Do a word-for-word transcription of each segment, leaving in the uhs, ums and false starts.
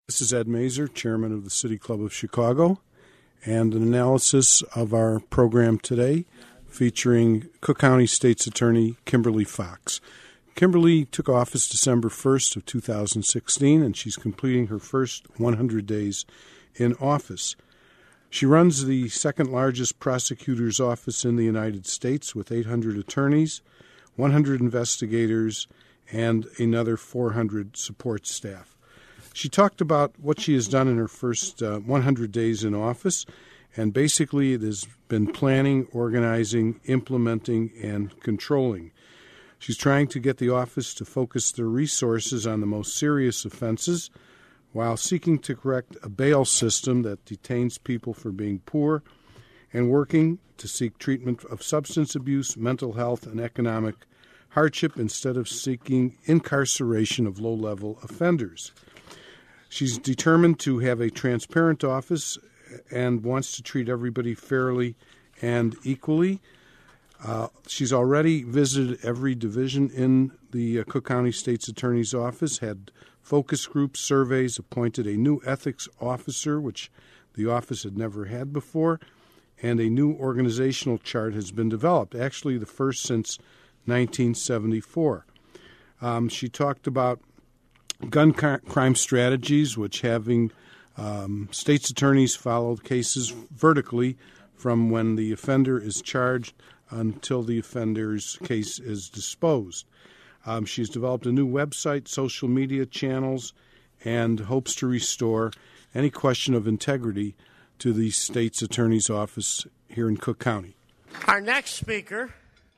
This is Ed Mazer, Chairman of the City Club of Chicago, and an analysis of our program today featuring Cook County State's Attorney Kimberly Foxx. Kimberly took office December first of two thousand sixteen, and she's completing her first one hundred days in office. She runs the second largest prosecutor's office in the United States with eight hundred attorneys, one hundred investigators, and another four hundred support staff. She talked about what she has done in her first uh, one hundred days in office, and basically it has been planning, organizing, implementing, and controlling. She's trying to get the office to focus their resources on the most serious offenses while seeking to correct a bail system that detains people for being poor and working to seek treatment of substance abuse, mental health, and economic hardship instead of seeking incarceration of low-level offenders. She's determined to have a transparent office and wants to treat everybody fairly and equally. Uh, she's already visited every division in the uh, Cook County State's Attorney's Office, had focus groups, surveys, appointed a new ethics officer, which the office had never had before, and a new organizational chart has been developed, actually the first since nineteen seventy-four. Um, she talked about gun crime strategies, which having um, state's attorneys follow cases vertically from when the offender is charged until the offender's case is disposed. Um, she's developed a new website, social media channels, and hopes to restore any question of integrity to the state's attorney's office here in Cook County. Our next speaker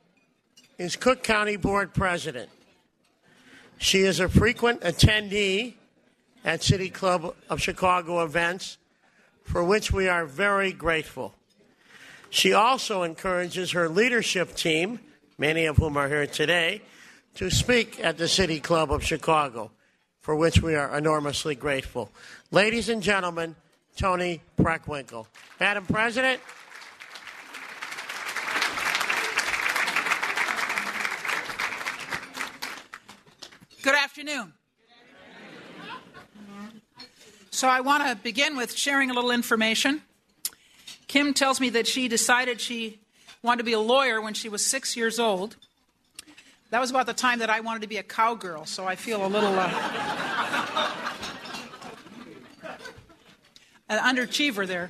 is Cook County Board President. She is a frequent attendee at City Club of Chicago events, for which we are very grateful. She also encourages her leadership team, many of whom are here today, to speak at the City Club of Chicago, for which we are enormously grateful. Ladies and gentlemen, Toni Preckwinkle. Madam President. Good afternoon. So I want to begin with sharing a little information. Kim tells me that she decided she wanted to be a lawyer when she was six years old. That was about the time that I wanted to be a cowgirl, so I feel a little uh, an underachiever there.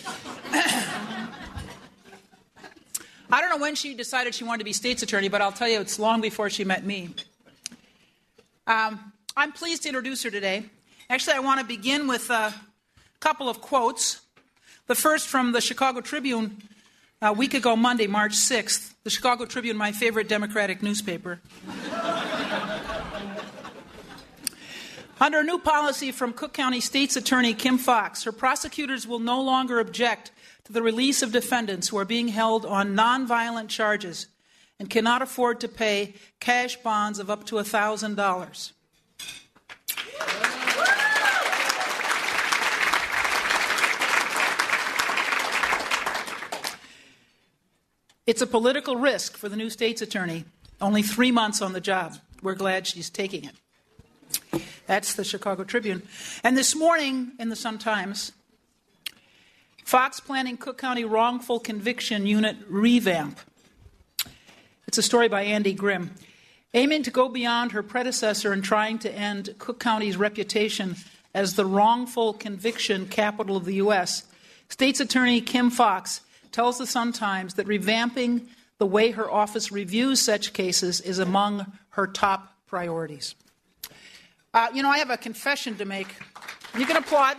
I don't know when she decided she wanted to be state's attorney, but I'll tell you it's long before she met me. Um, I'm pleased to introduce her today. Actually, I want to begin with a couple of quotes. The first from the Chicago Tribune a week ago, Monday, March sixth. The Chicago Tribune, my favorite Democratic newspaper. Under a new policy from Cook County State's Attorney Kim Foxx, her prosecutors will no longer object to the release of defendants who are being held on nonviolent charges and cannot afford to pay cash bonds of up to one thousand dollars. It's a political risk for the new state's attorney. Only three months on the job. We're glad she's taking it. That's the Chicago Tribune. And this morning in the Sun-Times, Foxx planning Cook County wrongful conviction unit revamp. It's a story by Andy Grimm. Aiming to go beyond her predecessor in trying to end Cook County's reputation as the wrongful conviction capital of the U S, State's Attorney Kim Foxx tells the Sun-Times that revamping the way her office reviews such cases is among her top priorities. Uh, you know, I have a confession to make. You can applaud.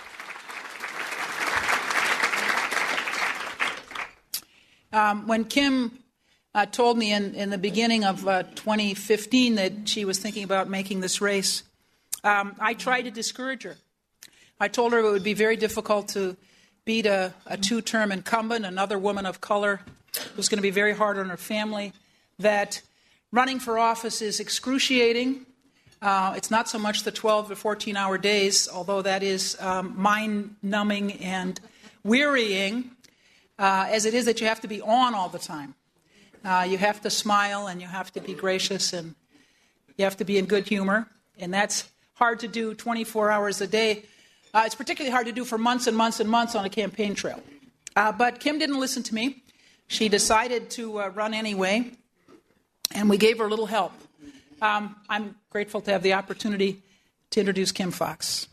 Um, when Kim uh, told me in, in the beginning of uh, twenty fifteen that she was thinking about making this race, um, I tried to discourage her. I told her it would be very difficult to beat a, a two-term incumbent, another woman of color, who's going to be very hard on her family, that running for office is excruciating. Uh, it's not so much the twelve to fourteen-hour days, although that is um, mind-numbing and wearying, uh, as it is that you have to be on all the time. Uh, you have to smile, and you have to be gracious, and you have to be in good humor, and that's hard to do twenty-four hours a day. Uh, it's particularly hard to do for months and months and months on a campaign trail. Uh, but Kim didn't listen to me. She decided to uh, run anyway, and we gave her a little help. Um, I'm grateful to have the opportunity to introduce Kim Foxx.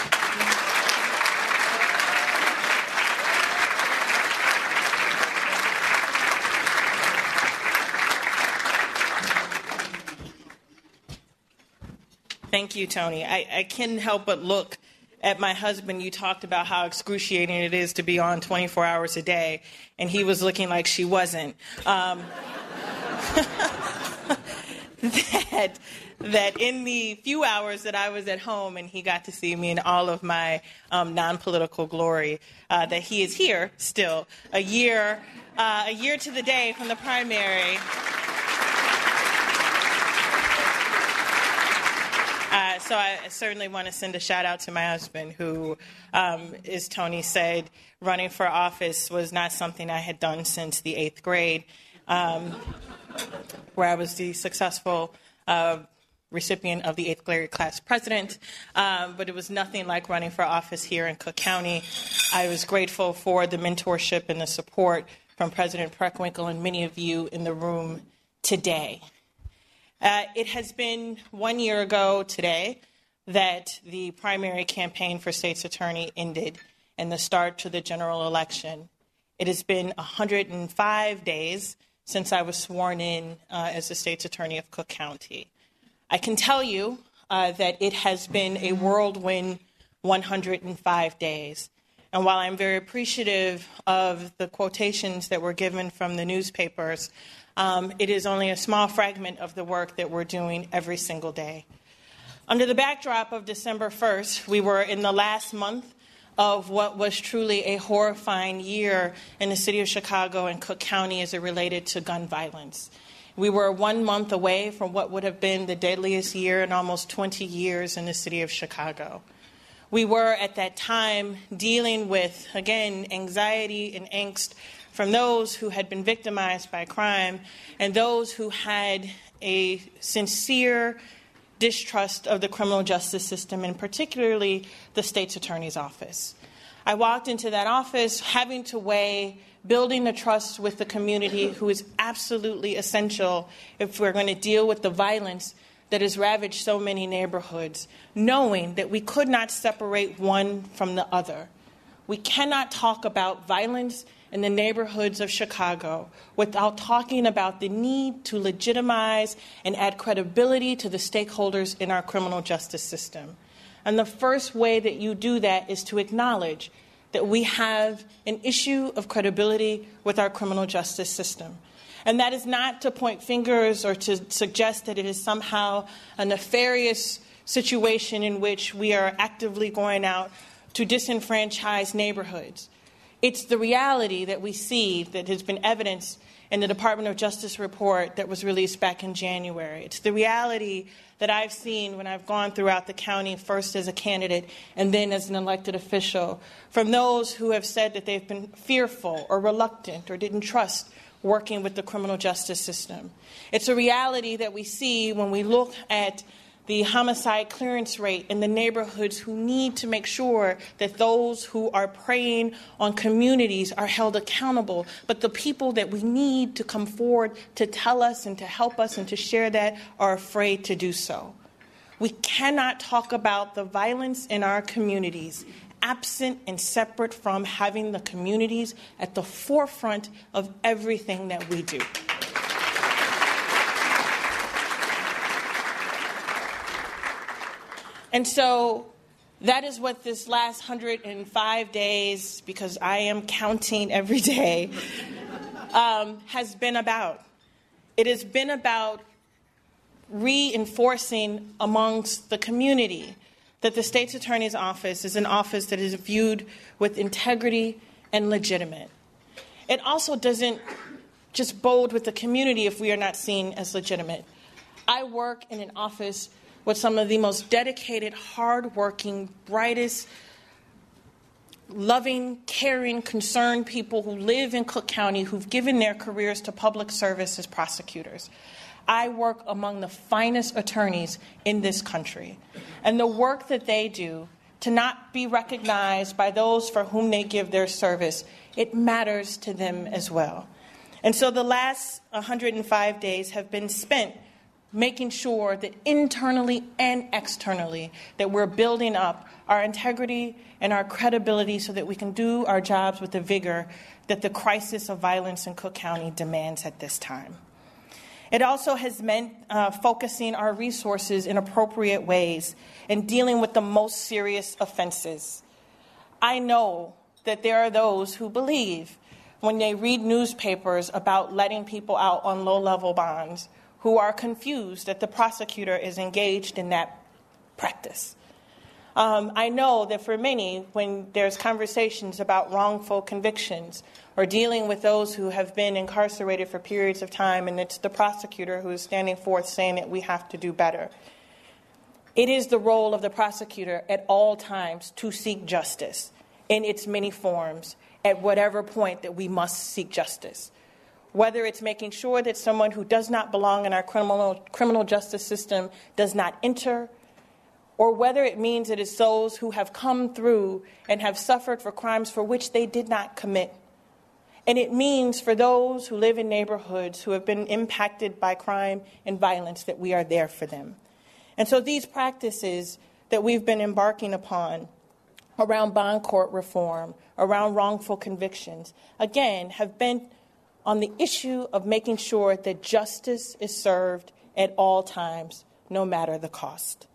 Thank you, Tony. I, I can't help but look at my husband. You talked about how excruciating it is to be on twenty-four hours a day, and he was looking like she wasn't. Um, that, that in the few hours that I was at home and he got to see me in all of my um, non-political glory, uh, that he is here still, a year, uh, a year to the day from the primary. Uh, so I certainly want to send a shout out to my husband who, um, as Tony said, running for office was not something I had done since the eighth grade, um, where I was the successful uh, recipient of the eighth grade class president. Um, but it was nothing like running for office here in Cook County. I was grateful for the mentorship and the support from President Preckwinkle and many of you in the room today. Uh, it has been one year ago today that the primary campaign for state's attorney ended and the start to the general election. It has been one hundred five days since I was sworn in uh, as the state's attorney of Cook County. I can tell you uh, that it has been a whirlwind one hundred five days. And while I'm very appreciative of the quotations that were given from the newspapers, Um, it is only a small fragment of the work that we're doing every single day. Under the backdrop of December first, we were in the last month of what was truly a horrifying year in the city of Chicago and Cook County as it related to gun violence. We were one month away from what would have been the deadliest year in almost twenty years in the city of Chicago. We were at that time dealing with, again, anxiety and angst from those who had been victimized by crime and those who had a sincere distrust of the criminal justice system, and particularly the state's attorney's office. I walked into that office having to weigh building the trust with the community, who is absolutely essential if we're going to deal with the violence that has ravaged so many neighborhoods, knowing that we could not separate one from the other. We cannot talk about violence in the neighborhoods of Chicago without talking about the need to legitimize and add credibility to the stakeholders in our criminal justice system. And the first way that you do that is to acknowledge that we have an issue of credibility with our criminal justice system. And that is not to point fingers or to suggest that it is somehow a nefarious situation in which we are actively going out to disenfranchise neighborhoods. It's the reality that we see that has been evidenced in the Department of Justice report that was released back in January. It's the reality that I've seen when I've gone throughout the county, first as a candidate and then as an elected official, from those who have said that they've been fearful or reluctant or didn't trust working with the criminal justice system. It's a reality that we see when we look at the homicide clearance rate in the neighborhoods who need to make sure that those who are preying on communities are held accountable. But the people that we need to come forward to tell us and to help us and to share that are afraid to do so. We cannot talk about the violence in our communities absent and separate from having the communities at the forefront of everything that we do. And so that is what this last one hundred five days, because I am counting every day, um, has been about. It has been about reinforcing amongst the community that the state's attorney's office is an office that is viewed with integrity and legitimate. It also doesn't just bode with the community if we are not seen as legitimate. I work in an office with some of the most dedicated, hardworking, brightest, loving, caring, concerned people who live in Cook County, who've given their careers to public service as prosecutors. I work among the finest attorneys in this country. And the work that they do to not be recognized by those for whom they give their service, it matters to them as well. And so the last one hundred five days have been spent making sure that internally and externally that we're building up our integrity and our credibility so that we can do our jobs with the vigor that the crisis of violence in Cook County demands at this time. It also has meant uh, focusing our resources in appropriate ways and dealing with the most serious offenses. I know that there are those who believe when they read newspapers about letting people out on low-level bonds who are confused that the prosecutor is engaged in that practice. Um, I know that for many, when there's conversations about wrongful convictions or dealing with those who have been incarcerated for periods of time, and it's the prosecutor who is standing forth saying that we have to do better. It is the role of the prosecutor at all times to seek justice in its many forms at whatever point that we must seek justice. Whether it's making sure that someone who does not belong in our criminal, criminal justice system does not enter, or whether it means it is those who have come through and have suffered for crimes for which they did not commit. And it means for those who live in neighborhoods who have been impacted by crime and violence that we are there for them. And so these practices that we've been embarking upon around bond court reform, around wrongful convictions, again, have been on the issue of making sure that justice is served at all times, no matter the cost.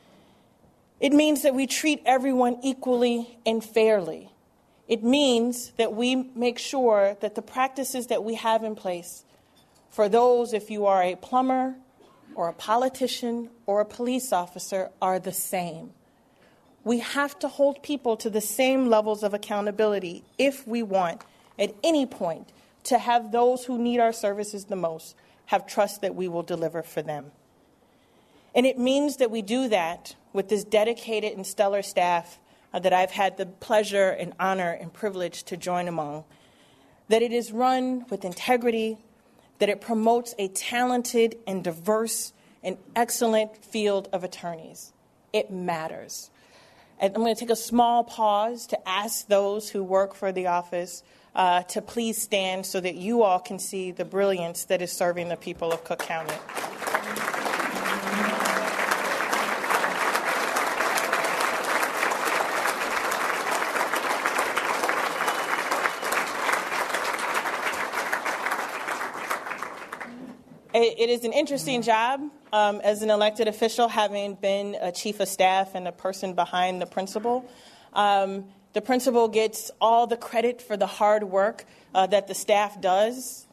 It means that we treat everyone equally and fairly. It means that we make sure that the practices that we have in place, for those, if you are a plumber or a politician or a police officer, are the same. We have to hold people to the same levels of accountability if we want, at any point, to have those who need our services the most have trust that we will deliver for them. And it means that we do that with this dedicated and stellar staff uh, that I've had the pleasure and honor and privilege to join among, that it is run with integrity, that it promotes a talented and diverse and excellent field of attorneys. It matters. And I'm going to take a small pause to ask those who work for the office uh, to please stand so that you all can see the brilliance that is serving the people of Cook County. It is an interesting job um, as an elected official, having been a chief of staff and a person behind the principal. Um, the principal gets all the credit for the hard work uh, that the staff does.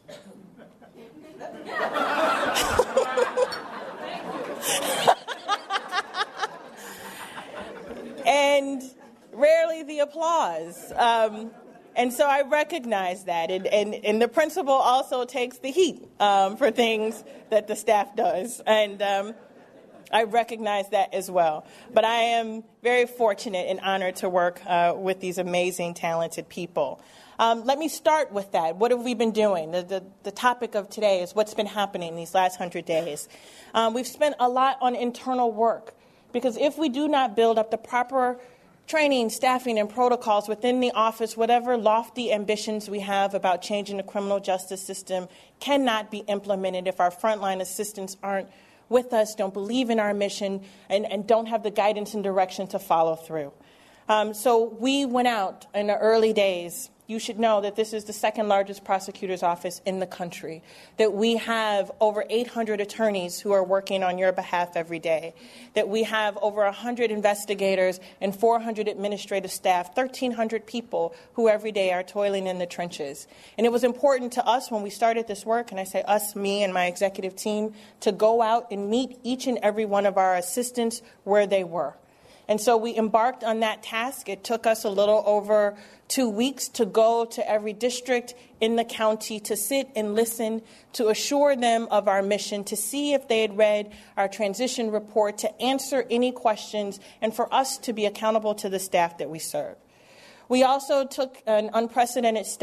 And rarely the applause. Um, And so I recognize that. And, and, and the principal also takes the heat um, for things that the staff does. And um, I recognize that as well. But I am very fortunate and honored to work uh, with these amazing, talented people. Um, let me start with that. What have we been doing? The, the, the topic of today is what's been happening these last hundred days. Um, we've spent a lot on internal work, because if we do not build up the proper training, staffing, and protocols within the office, whatever lofty ambitions we have about changing the criminal justice system cannot be implemented if our frontline assistants aren't with us, don't believe in our mission, and, and don't have the guidance and direction to follow through. Um, so we went out in the early days. You should know that this is the second largest prosecutor's office in the country, that we have over eight hundred attorneys who are working on your behalf every day, that we have over one hundred investigators and four hundred administrative staff, thirteen hundred people who every day are toiling in the trenches. And it was important to us when we started this work, and I say us, me, and my executive team, to go out and meet each and every one of our assistants where they were. And so we embarked on that task. It took us a little over two weeks to go to every district in the county, to sit and listen, to assure them of our mission, to see if they had read our transition report, to answer any questions, and for us to be accountable to the staff that we serve. We also took an unprecedented step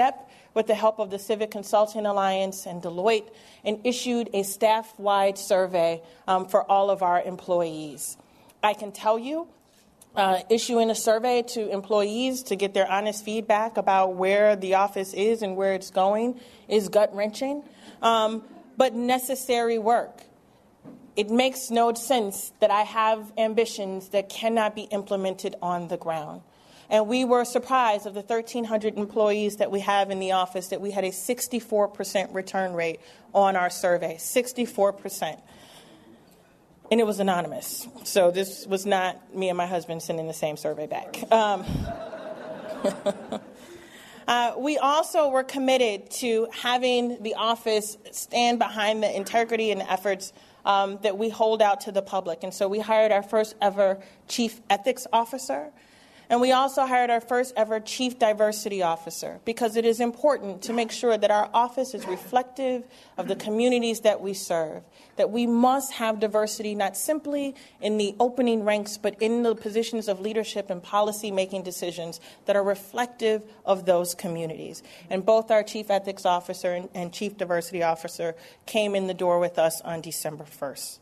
with the help of the Civic Consulting Alliance and Deloitte and issued a staff-wide survey um, for all of our employees. I can tell you, uh, issuing a survey to employees to get their honest feedback about where the office is and where it's going is gut-wrenching, um, but necessary work. It makes no sense that I have ambitions that cannot be implemented on the ground. And we were surprised of the thirteen hundred employees that we have in the office that we had a sixty-four percent return rate on our survey, sixty-four percent. And it was anonymous. So this was not me and my husband sending the same survey back. Um, uh, we also were committed to having the office stand behind the integrity and efforts um, that we hold out to the public. And so we hired our first ever chief ethics officer. And we also hired our first ever chief diversity officer, because it is important to make sure that our office is reflective of the communities that we serve, that we must have diversity not simply in the opening ranks, but in the positions of leadership and policy-making decisions that are reflective of those communities. And both our chief ethics officer and, and chief diversity officer came in the door with us on December first.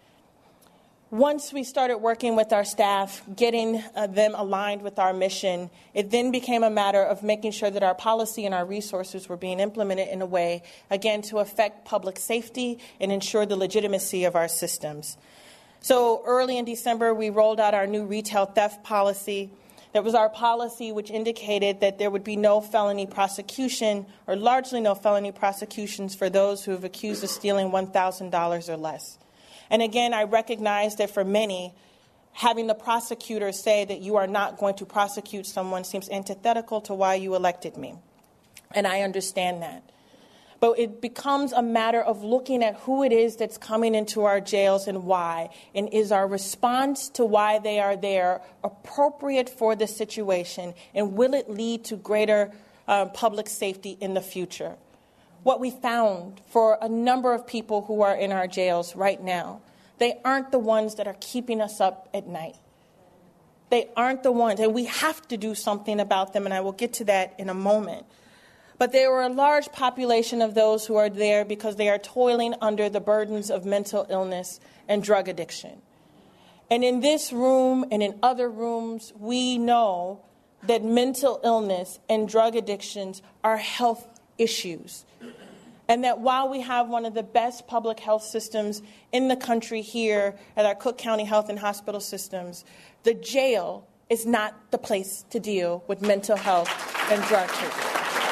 Once we started working with our staff, getting uh, them aligned with our mission, it then became a matter of making sure that our policy and our resources were being implemented in a way, again, to affect public safety and ensure the legitimacy of our systems. So early in December, we rolled out our new retail theft policy. That was our policy which indicated that there would be no felony prosecution, or largely no felony prosecutions, for those who have accused of stealing one thousand dollars or less. And again, I recognize that for many, having the prosecutor say that you are not going to prosecute someone seems antithetical to why you elected me. And I understand that. But it becomes a matter of looking at who it is that's coming into our jails and why. And is our response to why they are there appropriate for the situation? And will it lead to greater uh, public safety in the future? What we found for a number of people who are in our jails right now, they aren't the ones that are keeping us up at night. They aren't the ones, and we have to do something about them, and I will get to that in a moment. But there were a large population of those who are there because they are toiling under the burdens of mental illness and drug addiction. And in this room and in other rooms, we know that mental illness and drug addictions are health issues. And that while we have one of the best public health systems in the country here at our Cook County Health and Hospital Systems, the jail is not the place to deal with mental health and drug treatment.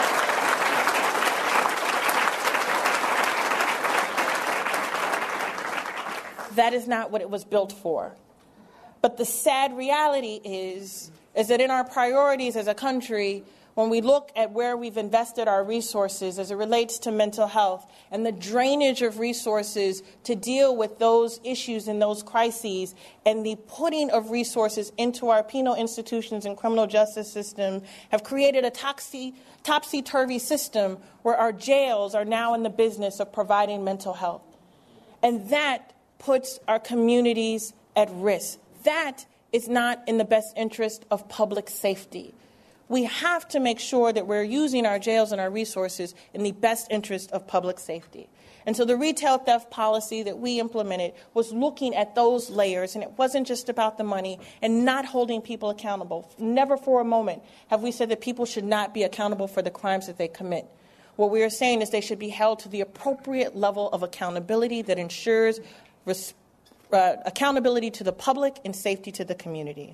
That is not what it was built for. But the sad reality is, is that in our priorities as a country, when we look at where we've invested our resources as it relates to mental health and the drainage of resources to deal with those issues and those crises, and the putting of resources into our penal institutions and criminal justice system have created a toxi, topsy-turvy system where our jails are now in the business of providing mental health. And that puts our communities at risk. That is not in the best interest of public safety. We have to make sure that we're using our jails and our resources in the best interest of public safety. And so the retail theft policy that we implemented was looking at those layers, and it wasn't just about the money and not holding people accountable. Never for a moment have we said that people should not be accountable for the crimes that they commit. What we are saying is they should be held to the appropriate level of accountability that ensures res- uh, accountability to the public and safety to the community.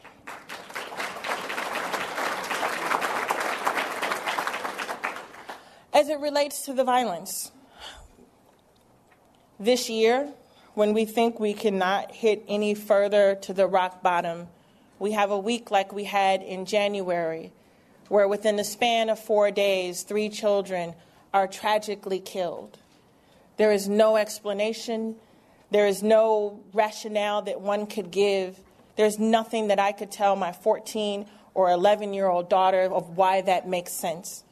As it relates to the violence, this year, when we think we cannot hit any further to the rock bottom, we have a week like we had in January, where within the span of four days, three children are tragically killed. There is no explanation. There is no rationale that one could give. There's nothing that I could tell my fourteen or eleven-year-old daughter of why that makes sense.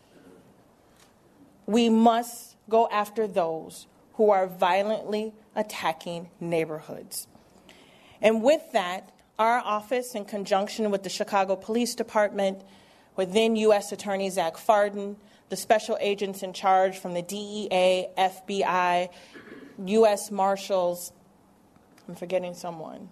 We must go after those who are violently attacking neighborhoods. And with that, our office, in conjunction with the Chicago Police Department, with then U S Attorney Zach Fardin, the special agents in charge from the D E A, F B I, U S Marshals, I'm forgetting someone,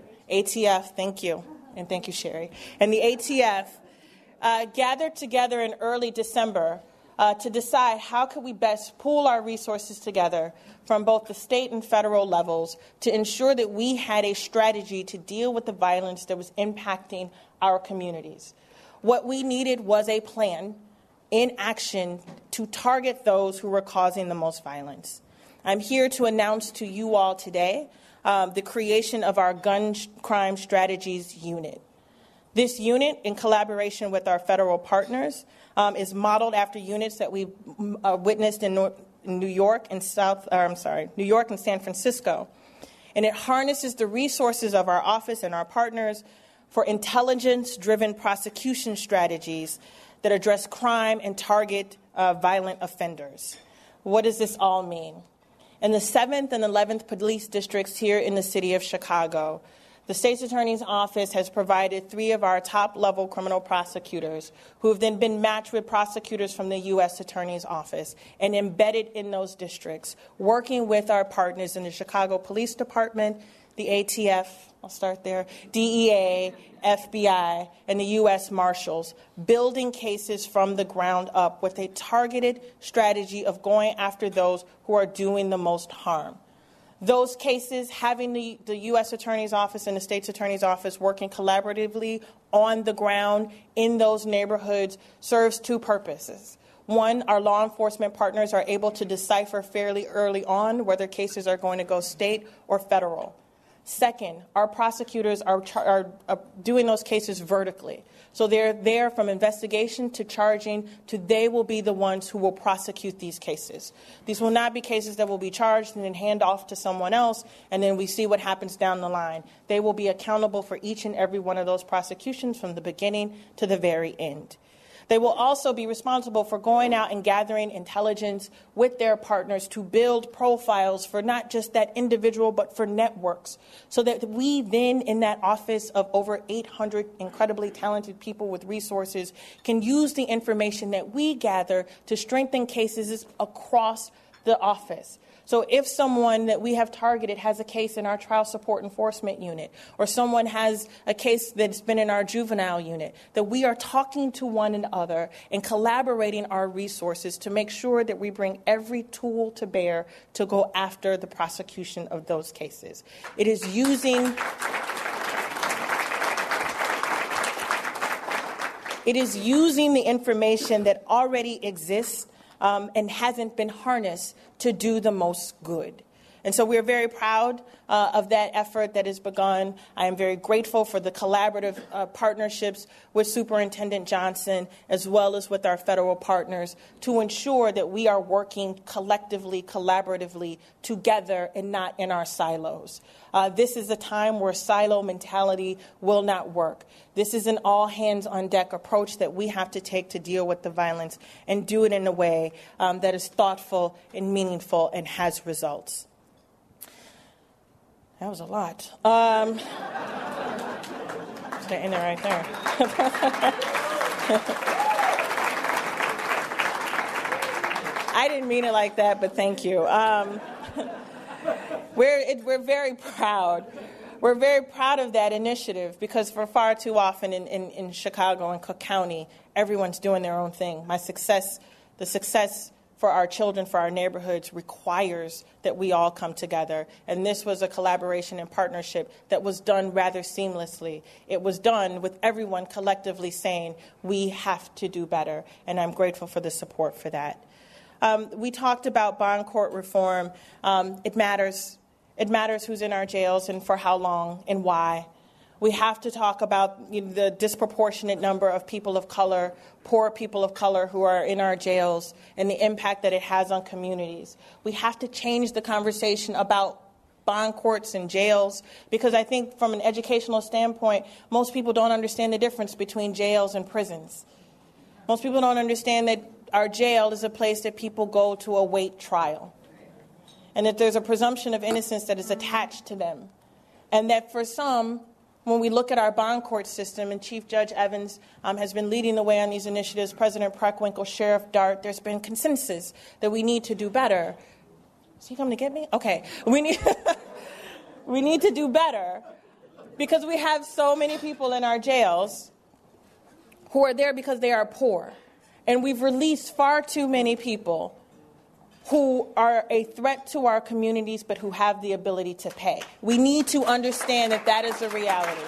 A T F, thank you, and thank you, Sherry, and the A T F uh, gathered together in early December uh, to decide how could we best pool our resources together from both the state and federal levels to ensure that we had a strategy to deal with the violence that was impacting our communities. What we needed was a plan in action to target those who were causing the most violence. I'm here to announce to you all today um, the creation of our Gun Crime Strategies Unit. This unit, in collaboration with our federal partners, um, is modeled after units that we've uh, witnessed in, North, in New York and South. Uh, I'm sorry, New York and San Francisco, and it harnesses the resources of our office and our partners for intelligence-driven prosecution strategies that address crime and target uh, violent offenders. What does this all mean? In the seventh and eleventh police districts here in the city of Chicago, the State's Attorney's Office has provided three of our top-level criminal prosecutors who have then been matched with prosecutors from the U S Attorney's Office and embedded in those districts, working with our partners in the Chicago Police Department, the A T F, I'll start there, D E A, F B I, and the U S Marshals, building cases from the ground up with a targeted strategy of going after those who are doing the most harm. Those cases, having the, the U S Attorney's Office and the State's Attorney's Office working collaboratively on the ground in those neighborhoods, serves two purposes. One, our law enforcement partners are able to decipher fairly early on whether cases are going to go state or federal. Second, our prosecutors are, are, are doing those cases vertically. So they're there from investigation to charging to they will be the ones who will prosecute these cases. These will not be cases that will be charged and then hand off to someone else and then we see what happens down the line. They will be accountable for each and every one of those prosecutions from the beginning to the very end. They will also be responsible for going out and gathering intelligence with their partners to build profiles for not just that individual, but for networks, so that we then, in that office of over eight hundred incredibly talented people with resources, can use the information that we gather to strengthen cases across the office. So if someone that we have targeted has a case in our trial support enforcement unit, or someone has a case that's been in our juvenile unit, that we are talking to one another and collaborating our resources to make sure that we bring every tool to bear to go after the prosecution of those cases. It is using... It is using the information that already exists Um, and hasn't been harnessed to do the most good. And so we're very proud uh, of that effort that has begun. I am very grateful for the collaborative uh, partnerships with Superintendent Johnson as well as with our federal partners to ensure that we are working collectively, collaboratively together and not in our silos. Uh, this is a time where silo mentality will not work. This is an all-hands-on-deck approach that we have to take to deal with the violence and do it in a way um, that is thoughtful and meaningful and has results. That was a lot. Um, just end it right there. I didn't mean it like that, but thank you. Um, we're it, we're very proud. We're very proud of that initiative because for far too often in, in, in Chicago and Cook County, everyone's doing their own thing. My success, the success for our children, for our neighborhoods, requires that we all come together. And this was a collaboration and partnership that was done rather seamlessly. It was done with everyone collectively saying, we have to do better. And I'm grateful for the support for that. Um, we talked about bond court reform. Um, it matters. It matters who's in our jails and for how long and why. We have to talk about you know, the disproportionate number of people of color, poor people of color who are in our jails and the impact that it has on communities. We have to change the conversation about bond courts and jails because I think from an educational standpoint, most people don't understand the difference between jails and prisons. Most people don't understand that our jail is a place that people go to await trial and that there's a presumption of innocence that is attached to them and that for some, when we look at our bond court system, and Chief Judge Evans um, has been leading the way on these initiatives, President Preckwinkle, Sheriff Dart, there's been consensus that we need to do better. Is he coming to get me? Okay. We need, we need to do better because we have so many people in our jails who are there because they are poor. And we've released far too many people who are a threat to our communities but who have the ability to pay. We need to understand that that is a reality.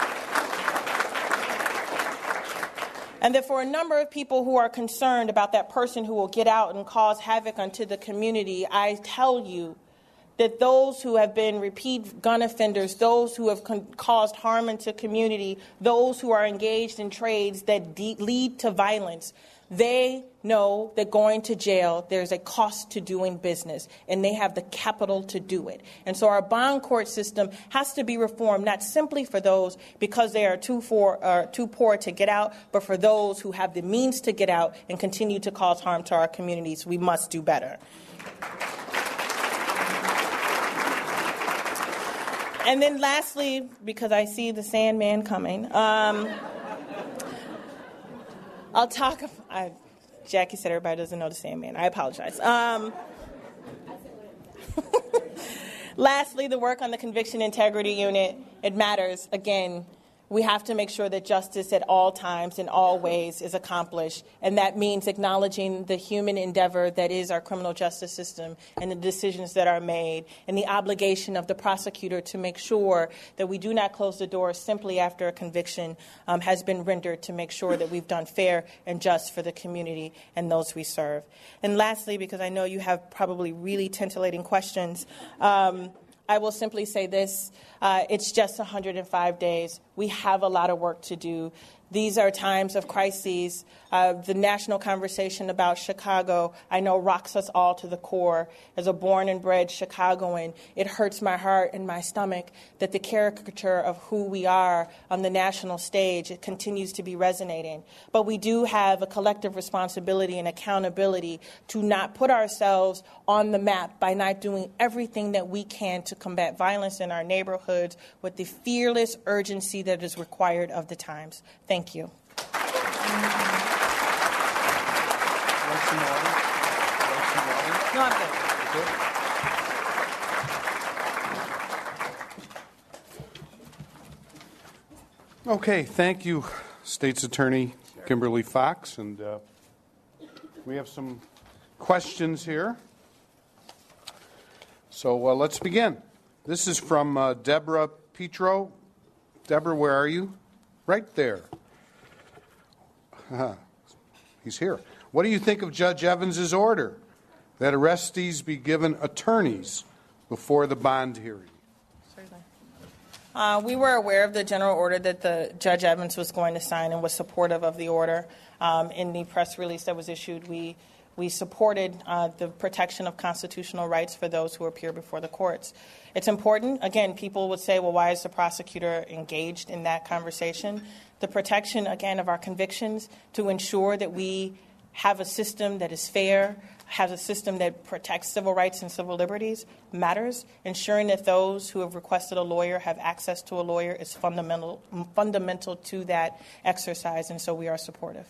And that for a number of people who are concerned about that person who will get out and cause havoc unto the community, I tell you that those who have been repeat gun offenders, those who have con- caused harm into community, those who are engaged in trades that de- lead to violence, they know that going to jail, there's a cost to doing business, and they have the capital to do it. And so our bond court system has to be reformed, not simply for those because they are too, for, uh, too poor to get out, but for those who have the means to get out and continue to cause harm to our communities. We must do better. And then lastly, because I see the Sandman coming, um, I'll talk. I, Jackie said everybody doesn't know the Sandman. I apologize. Um, lastly, the work on the Conviction Integrity Unit. It matters. Again, we have to make sure that justice at all times, in all ways, is accomplished. And that means acknowledging the human endeavor that is our criminal justice system and the decisions that are made and the obligation of the prosecutor to make sure that we do not close the door simply after a conviction um, has been rendered, to make sure that we've done fair and just for the community and those we serve. And lastly, because I know you have probably really titillating questions, um, I will simply say this. Uh, it's just one hundred five days. We have a lot of work to do. These are times of crises. Uh, the national conversation about Chicago, I know, rocks us all to the core. As a born and bred Chicagoan, it hurts my heart and my stomach that the caricature of who we are on the national stage, it continues to be resonating. But we do have a collective responsibility and accountability to not put ourselves on the map by not doing everything that we can to combat violence in our neighborhoods with the fearless urgency that is required of the times. Thank you. No, I'm good. Okay, thank you, State's Attorney Kimberly Foxx. And uh, we have some questions here. So uh, let's begin. This is from uh, Deborah Petro. Deborah, where are you? Right there. Uh-huh. He's here. What do you think of Judge Evans's order that arrestees be given attorneys before the bond hearing? Certainly. Uh, we were aware of the general order that the Judge Evans was going to sign and was supportive of the order. Um, in the press release that was issued, we we supported uh, the protection of constitutional rights for those who appear before the courts. It's important. Again, people would say, well, why is the prosecutor engaged in that conversation? The protection, again, of our convictions to ensure that we have a system that is fair, has a system that protects civil rights and civil liberties matters. Ensuring that those who have requested a lawyer have access to a lawyer is fundamental, fundamental to that exercise, and so we are supportive.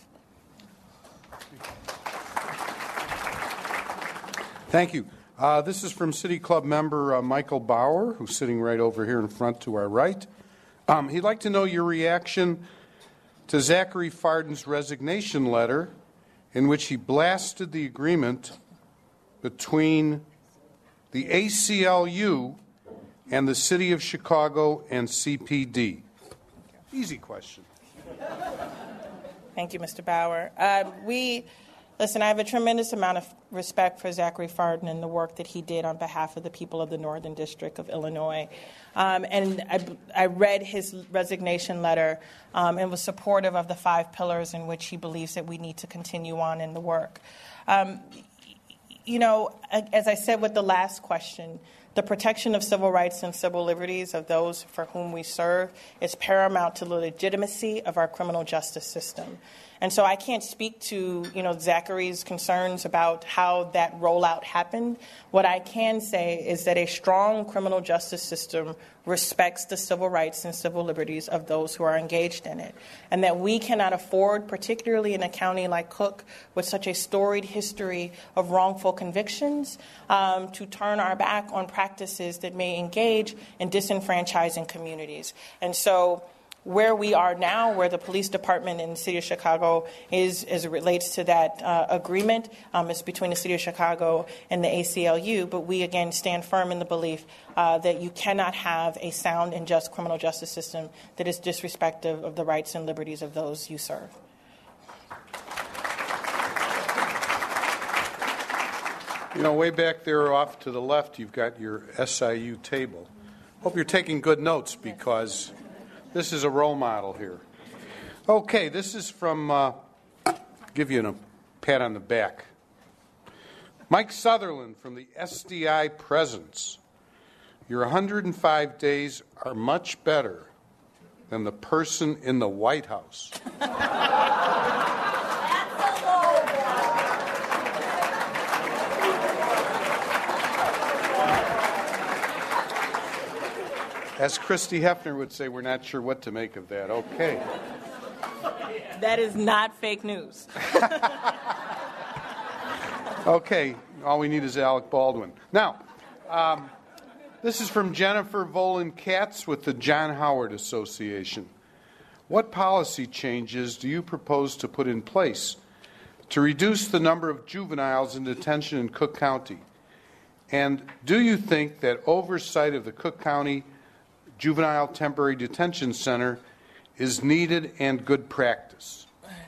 Thank you. Uh, this is from City Club member uh, Michael Bauer, who's sitting right over here in front to our right. Um, he'd like to know your reaction to Zachary Fardon's resignation letter, in which he blasted the agreement between the A C L U and the City of Chicago and C P D. Easy question. Thank you, Mister Bauer. Uh, we, listen, I have a tremendous amount of respect for Zachary Fardon and the work that he did on behalf of the people of the Northern District of Illinois. Um, and I, I read his resignation letter um, and was supportive of the five pillars in which he believes that we need to continue on in the work. Um, you know, as I said with the last question, The protection of civil rights and civil liberties of those for whom we serve is paramount to the legitimacy of our criminal justice system. And so I can't speak to, you know, Zachary's concerns about how that rollout happened. What I can say is that a strong criminal justice system respects the civil rights and civil liberties of those who are engaged in it, and that we cannot afford, particularly in a county like Cook, with such a storied history of wrongful convictions, um, to turn our back on practices that may engage in disenfranchising communities. And so where we are now, where the police department in the city of Chicago is as it relates to that uh, agreement, um, is between the city of Chicago and the A C L U. But we, again, stand firm in the belief uh, that you cannot have a sound and just criminal justice system that is disrespectful of the rights and liberties of those you serve. You know, way back there off to the left, you've got your S I U table. Hope you're taking good notes, because this is a role model here. Okay, this is from, uh, give you a pat on the back. Mike Sutherland from the S D I Presence. Your one hundred five days are much better than the person in the White House. As Christy Hefner would say, we're not sure what to make of that. Okay. That is not fake news. Okay, all we need is Alec Baldwin. Now, um, this is from Jennifer Volan-Katz with the John Howard Association. What policy changes do you propose to put in place to reduce the number of juveniles in detention in Cook County? And do you think that oversight of the Cook County Juvenile Temporary Detention Center is needed and good practice?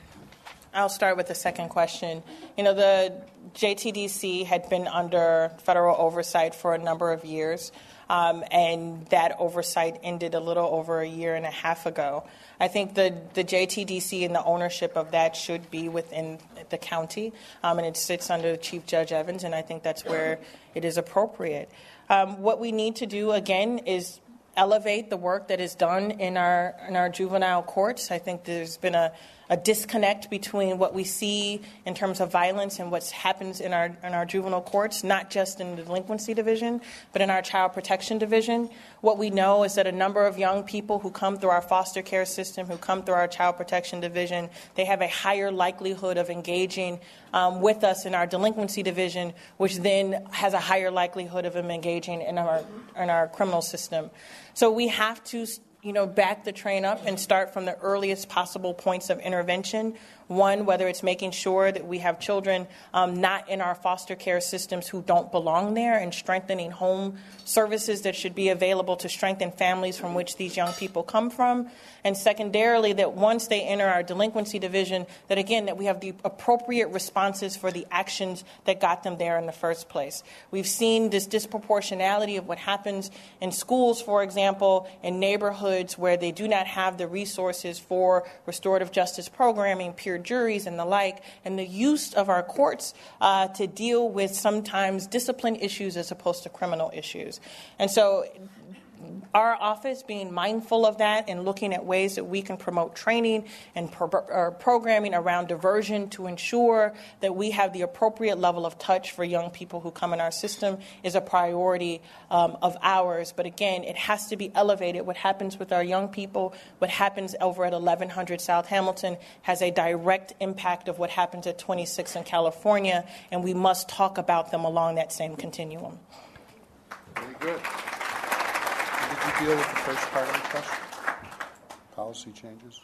I'll start with the second question. You know, the J T D C had been under federal oversight for a number of years, um, and that oversight ended a little over a year and a half ago. I think the, the J T D C and the ownership of that should be within the county, um, and it sits under Chief Judge Evans, and I think that's where it is appropriate. Um, what we need to do, again, is elevate the work that is done in our in our juvenile courts. I think there's been a, a disconnect between what we see in terms of violence and what happens in our in our juvenile courts, not just in the delinquency division, but in our child protection division. What we know is that a number of young people who come through our foster care system, who come through our child protection division, they have a higher likelihood of engaging um, with us in our delinquency division, which then has a higher likelihood of them engaging in our in our criminal system. So we have to, you know, back the train up and start from the earliest possible points of intervention. One, whether it's making sure that we have children um, not in our foster care systems who don't belong there, and strengthening home services that should be available to strengthen families from which these young people come from. And secondarily, that once they enter our delinquency division, that again, that we have the appropriate responses for the actions that got them there in the first place. We've seen this disproportionality of what happens in schools, for example, in neighborhoods where they do not have the resources for restorative justice programming, peer juries, and the like, and the use of our courts uh, to deal with sometimes discipline issues as opposed to criminal issues. And so our office being mindful of that and looking at ways that we can promote training and pro- or programming around diversion to ensure that we have the appropriate level of touch for young people who come in our system is a priority um, of ours. But again, it has to be elevated. What happens with our young people, what happens over at eleven hundred South Hamilton has a direct impact of what happens at twenty-six in California, and we must talk about them along that same continuum. Very good. Did you deal with the first part of the question? Policy changes?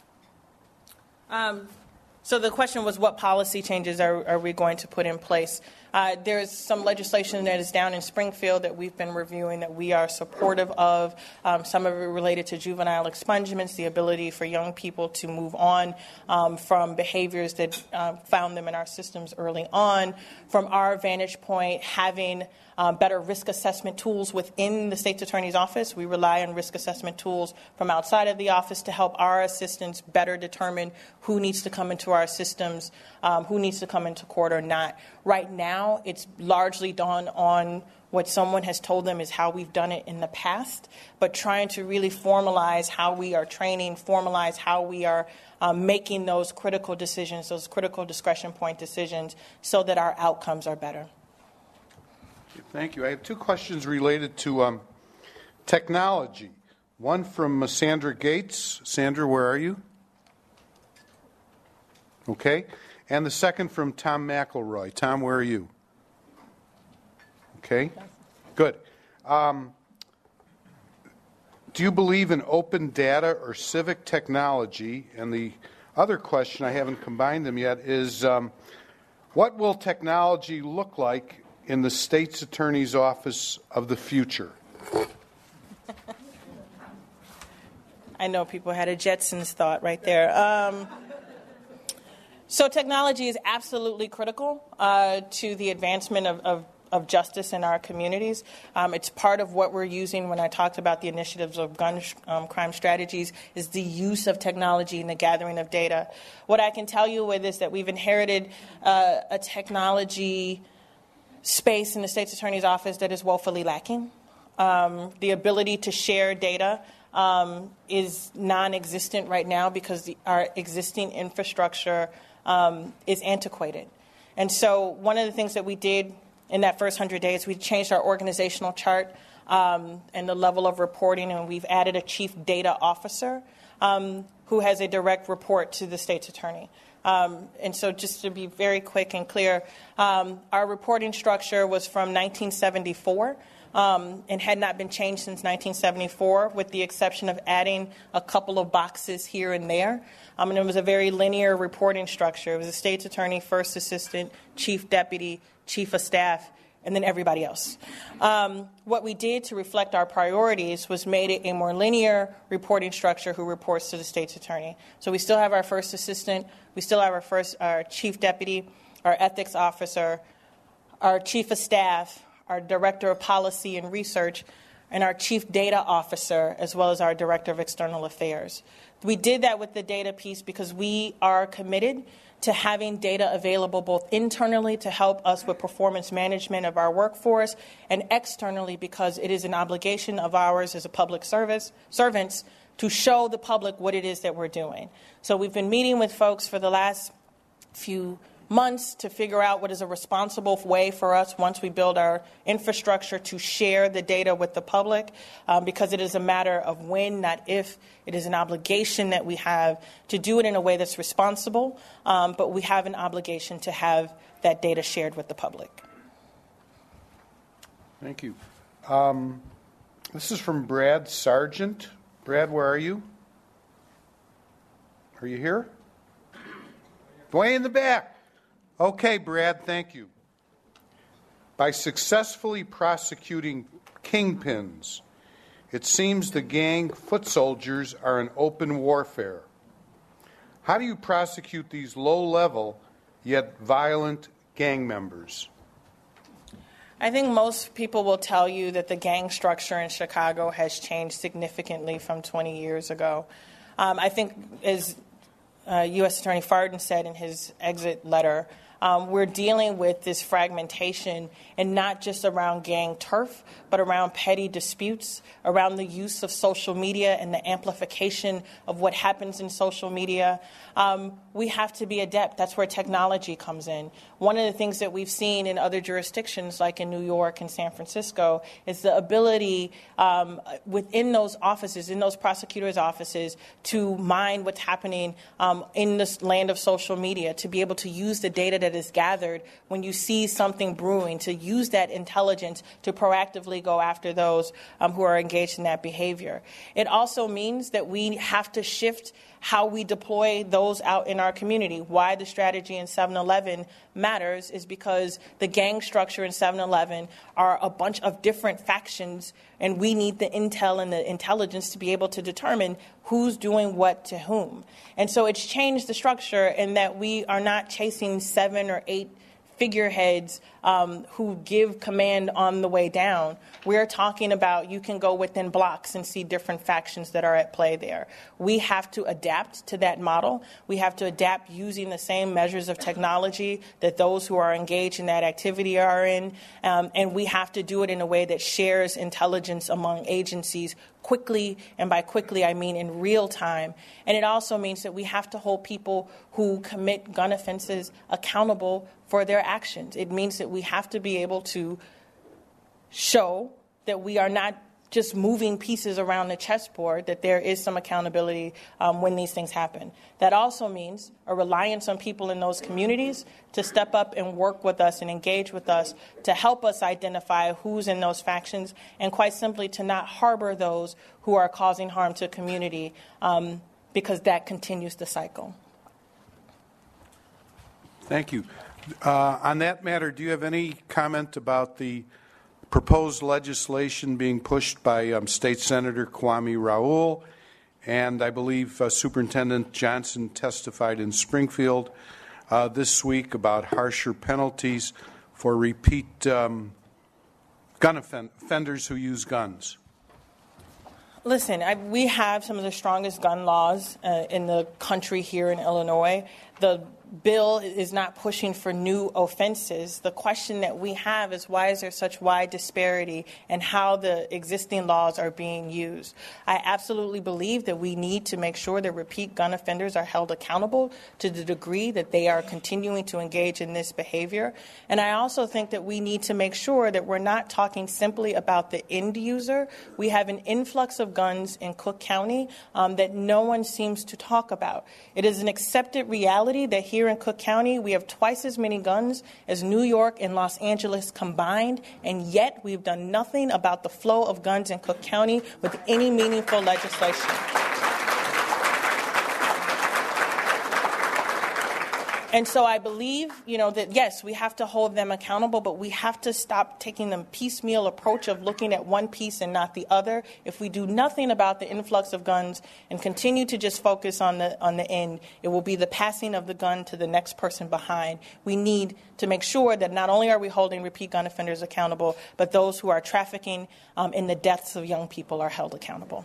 Um, so the question was, what policy changes are, are we going to put in place? Uh, there's some legislation that is down in Springfield that we've been reviewing that we are supportive of. Um, some of it related to juvenile expungements, the ability for young people to move on um, from behaviors that uh, found them in our systems early on. From our vantage point, having Uh, better risk assessment tools within the state's attorney's office. We rely on risk assessment tools from outside of the office to help our assistants better determine who needs to come into our systems, um, who needs to come into court or not. Right now, now, it's largely done on what someone has told them is how we've done it in the past, but trying to really formalize how we are training, formalize how we are um, making those critical decisions, those critical discretion point decisions, so that our outcomes are better. Thank you. I have two questions related to um, technology. One from uh, Sandra Gates. Sandra, where are you? Okay. And the second from Tom McElroy. Tom, where are you? Okay. Good. Um, do you believe in open data or civic technology? And the other question, I haven't combined them yet, is um, what will technology look like in the state's attorney's office of the future? I know people had a Jetsons thought right there. Um, so technology is absolutely critical uh, to the advancement of, of, of justice in our communities. Um, it's part of what we're using when I talked about the initiatives of gun um, crime strategies, is the use of technology and the gathering of data. What I can tell you with is that we've inherited uh, a technology space in the state's attorney's office that is woefully lacking. Um, the ability to share data um, is non-existent right now because the, our existing infrastructure um, is antiquated. And so one of the things that we did in that first one hundred days, we changed our organizational chart um, and the level of reporting, and we've added a chief data officer um, who has a direct report to the state's attorney. Um, and so just to be very quick and clear, um, our reporting structure was from nineteen seventy-four um, and had not been changed since nineteen seventy-four, with the exception of adding a couple of boxes here and there. Um, and it was a very linear reporting structure. It was a state's attorney, first assistant, chief deputy, chief of staff, and then everybody else. Um, what we did to reflect our priorities was made it a more linear reporting structure who reports to the state's attorney. So we still have our first assistant, we still have our first, our chief deputy, our ethics officer, our chief of staff, our director of policy and research, and our chief data officer, as well as our director of external affairs. We did that with the data piece because we are committed to having data available both internally to help us with performance management of our workforce, and externally because it is an obligation of ours as a public service servants to show the public what it is that we're doing. So we've been meeting with folks for the last few months to figure out what is a responsible way for us once we build our infrastructure to share the data with the public, um, because it is a matter of when, not if. It is an obligation that we have to do it in a way that's responsible, um, but we have an obligation to have that data shared with the public. Thank you. Um, this is from Brad Sargent. Brad, where are you? Are you here? Way in the back. Okay, Brad, thank you. By successfully prosecuting kingpins, it seems the gang foot soldiers are in open warfare. How do you prosecute these low-level yet violent gang members? I think most people will tell you that the gang structure in Chicago has changed significantly from twenty years ago. Um, I think, as uh, U S Attorney Fardin said in his exit letter, Um, we're dealing with this fragmentation, and not just around gang turf, but around petty disputes, around the use of social media and the amplification of what happens in social media. Um, we have to be adept. That's where technology comes in. One of the things that we've seen in other jurisdictions, like in New York and San Francisco, is the ability um, within those offices, in those prosecutors' offices, to mine what's happening um, in this land of social media, to be able to use the data that is gathered when you see something brewing, to use that intelligence to proactively go after those um, who are engaged in that behavior. It also means that we have to shift how we deploy those out in our community. Why the strategy in seven eleven matters is because the gang structure in seven eleven are a bunch of different factions, and we need the intel and the intelligence to be able to determine who's doing what to whom. And so it's changed the structure in that we are not chasing seven or eight figureheads um, who give command on the way down. We're talking about you can go within blocks and see different factions that are at play there. We have to adapt to that model. We have to adapt using the same measures of technology that those who are engaged in that activity are in, um, and we have to do it in a way that shares intelligence among agencies quickly, and by quickly I mean in real time. And it also means that we have to hold people who commit gun offenses accountable for their actions. It means that we have to be able to show that we are not just moving pieces around the chessboard, that there is some accountability um, when these things happen. That also means a reliance on people in those communities to step up and work with us and engage with us to help us identify who's in those factions, and quite simply to not harbor those who are causing harm to a community, um, because that continues the cycle. Thank you. Uh, on that matter, do you have any comment about the proposed legislation being pushed by um, State Senator Kwame Raoul, and I believe uh, Superintendent Johnson testified in Springfield uh, this week about harsher penalties for repeat um, gun offend- offenders who use guns? Listen, I, we have some of the strongest gun laws uh, in the country here in Illinois. The bill is not pushing for new offenses. The question that we have is, why is there such wide disparity in how the existing laws are being used? I absolutely believe that we need to make sure that repeat gun offenders are held accountable to the degree that they are continuing to engage in this behavior. And I also think that we need to make sure that we're not talking simply about the end user. We have an influx of guns in Cook County um, that no one seems to talk about. It is an accepted reality that here in Cook County, we have twice as many guns as New York and Los Angeles combined, and yet we've done nothing about the flow of guns in Cook County with any meaningful legislation. And so I believe, you know, that yes, we have to hold them accountable, but we have to stop taking the piecemeal approach of looking at one piece and not the other. If we do nothing about the influx of guns and continue to just focus on the on the end, it will be the passing of the gun to the next person behind. We need to make sure that not only are we holding repeat gun offenders accountable, but those who are trafficking um, in the deaths of young people are held accountable.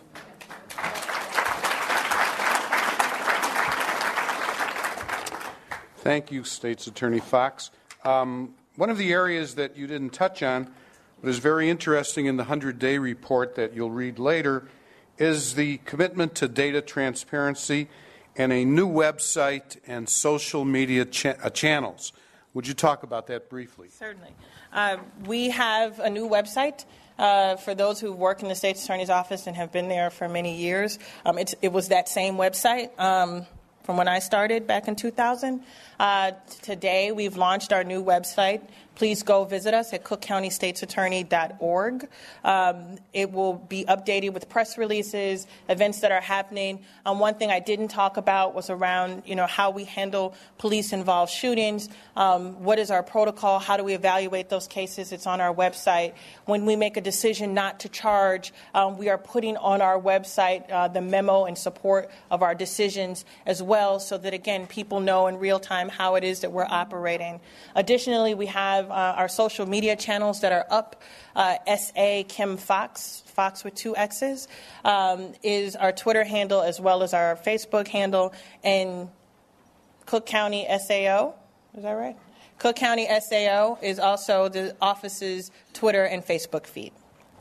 Thank you, State's Attorney Fox. Um, one of the areas that you didn't touch on, but is very interesting in the hundred-day report that you'll read later, is the commitment to data transparency and a new website and social media cha- uh, channels. Would you talk about that briefly? Certainly. Uh, we have a new website. Uh, for those who work in the State's Attorney's Office and have been there for many years, um, it's, it was that same website um, from when I started back in two thousand. Uh, today, we've launched our new website. Please go visit us at cook county states attorney dot org. Um, it will be updated with press releases, events that are happening. Um, one thing I didn't talk about was around, you know, how we handle police-involved shootings. Um, what is our protocol? How do we evaluate those cases? It's on our website. When we make a decision not to charge, um, we are putting on our website uh, the memo in support of our decisions as well, so that, again, people know in real time how it is that we're operating. Additionally, we have uh, our social media channels that are up. Uh, S A Kim Fox, Fox with two X's, um, is our Twitter handle as well as our Facebook handle. And Cook County S A O, is that right? Cook County S A O is also the office's Twitter and Facebook feed.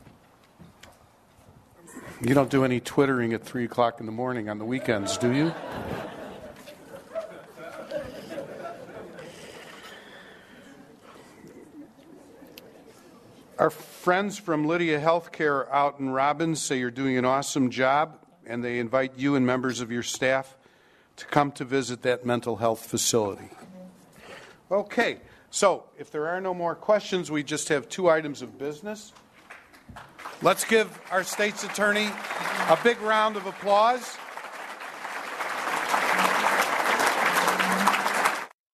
You don't do any Twittering at three o'clock in the morning on the weekends, do you? Our friends from Lydia Healthcare out in Robbins say you're doing an awesome job, and they invite you and members of your staff to come to visit that mental health facility. Okay, so if there are no more questions, we just have two items of business. Let's give our state's attorney a big round of applause.